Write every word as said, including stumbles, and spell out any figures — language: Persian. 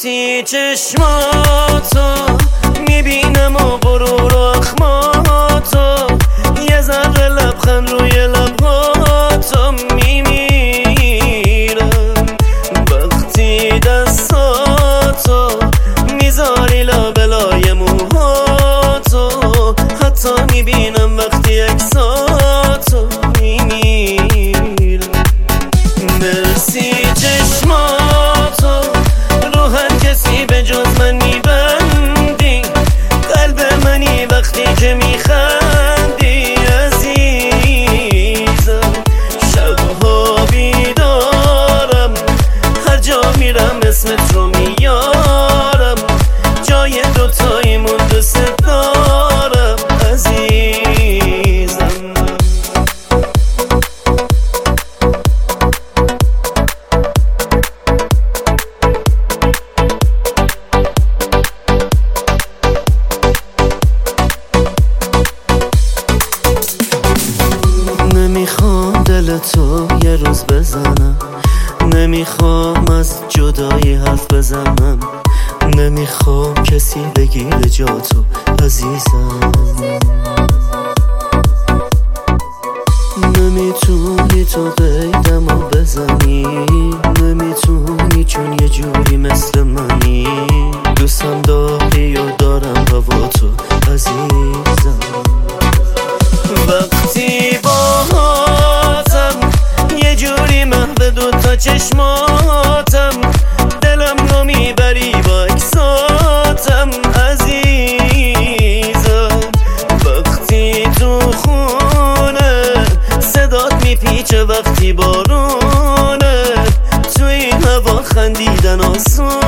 وقتی چشماتو میبینم و غرور و اخماتو، یه ذره لبخند روی لبهاتو میمیرم. وقتی دستاتو میذاری لابلای موهاتو، حتی میبینم وقتی عکساتو میمیرم. مرسی چشماتو رو هر کسی به جز من میبندی، قلب منی وقتی که میخندی عزیزم. شبها بیدارم، هر جا میرم اسمت رو میارم، جای دوتاییمون دوست دارم عزیزم. نمیخوام دل تو یه روز بزنم، نمیخوام از جدایی حرف بزنم، نمیخوام کسی بگیره جا تو عزیزم. نمیتونی تو قیدم و بزنی، نمیتونی چون یه جوری مثل منی، دوستم داری و دارم هوا تو عزیزم. وقتی باهاتم یه جوری محو دوتا چشماتم، دلم رو میبری با اکساتم عزیزم. وقتی تو خونه صدات میپیچه، وقتی بارونه تو این هوا خندیدن آسون